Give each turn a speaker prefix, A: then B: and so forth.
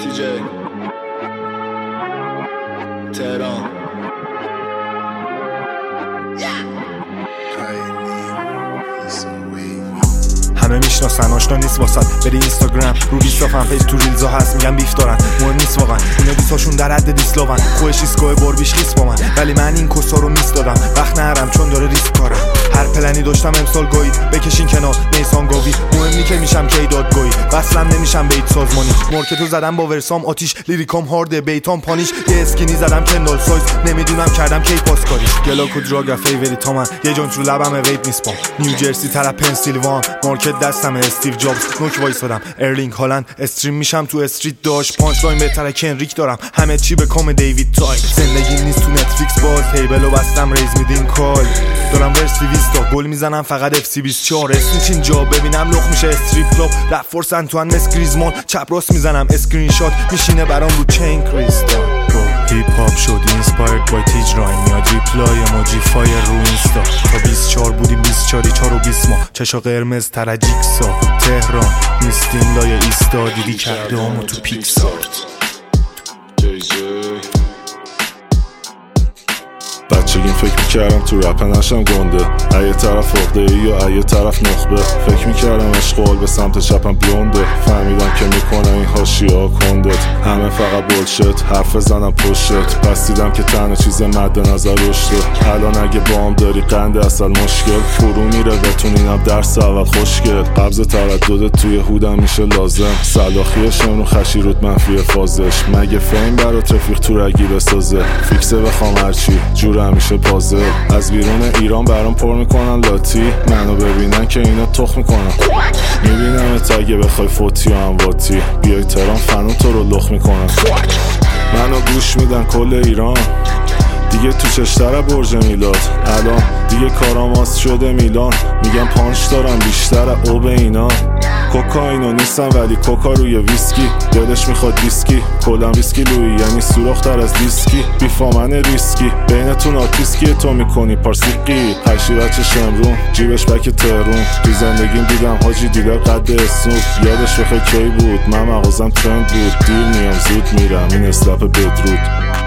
A: TJ تهران.
B: همه میشناسن آشنا نیست واسط، بری اینستاگرام رو بیستا فن پیج تو ریلزا هست میگن بیف دارن، مهم نیست واقعا اینا بیساشون در حد دیسلاون، خوش ایسکای باربیش لیست با من، ولی من این کسا رو میس دادم وقت نرم چون داره ریسک کارم. هر پلنی داشتم امسال گویی بکشین کنار نیسان گاوی، مهم نی که میشم کی دادگاهی، وصلم نمیشم بیت سازمانی، مارکتو زدم با ورسام آتیش، لیریکام هارد بیتام پانیش، یه اسکینی زدم کندال سایز نمیدونم کردم کی پاس کاریش، گلاکو دراگ فیوری تا من یه جون تو لبم ویت میسپام، نیوجرسی طرف پنسیلوان مارکت دستم استیو جابز، نوک وایسادم ارلینگ هالند، استریم میشم تو استریت داش، پانچ لاین بهتره کنریک دارم، همه چی به کام دیوید تای، زندگی نیست تو نتفلیکس باز، تیبلو بستم ریز میدین کال، دارم ورسی ویستا گل میزنم فقط اف سی 24، اسنیچ اینجا ببینم لخ میشه استریپ کلاب، رپ فورس انتوان مس گریزمان، چپ راست میزنم اسکرین شات میشینه برام رو چین کریستال. هیپ هاپ شد اینسپایرد بای تیج راین، میاد ریپلای اموجی فایر رو اینستا، تا 24 بودیم 24 4 و 20 ماه، چشا قرمز ترجیکسا، تهران نیستیم لای ایستا، دیدی کرده همو تو پیکسا.
C: بچگیم فکر میکردم تو رپ نشم گنده، ایه طرف عقده ای یا ایه طرف نخبه، فکر میکردم اشغال به سمت چپم بلونده، فهمیدم که میکنم این حاشیه ها کندت، همه فقط بولشت حرف زنم پشت، پس دیدم که تنها چیز مد نظر رشده، الان اگه بام داری قند اصل مشکل، فرو میره بتونینم درس اول خوشگل، قبض ترددت توی هودم میشه لازم، سلاخی شمرو خشیروت منفی فازش، مگه فیم برات رفیق تو رگی بسازه، فیکسه بخوام هرچی جور همیشه پازل، از بیرون ایران برام پر میکنن لاتی، منو ببینن که اینا تخ میکنن، میبینم اگه بخوای فوتی و امواتی، بیای تهران فنون تو رو لخ میکنن، منو گوش میدن کل ایران، دیگه تو چشتره برج میلاد، الان دیگه کارام آس شده میلان، میگم پانچ دارم بیشتر او به اینا، کوکائینو نیستم ولی کوکا روی ویسکی، دلش میخواد دیسکی، کلم ویسکی لویی یعنی سوراخ‌تر از دیسکی، بیفامن ریسکی بینتون آرتیسکی، تو میکنی پارسیقی، هرشی بچه شمرون جیبش بک تهرون، تو زندگیم دیدم حاجی دیلر قد اسنوپ، یادش بخیر کی بود من مغازم ترند بود، دیر میام زود میرم این اسلپ بدرود.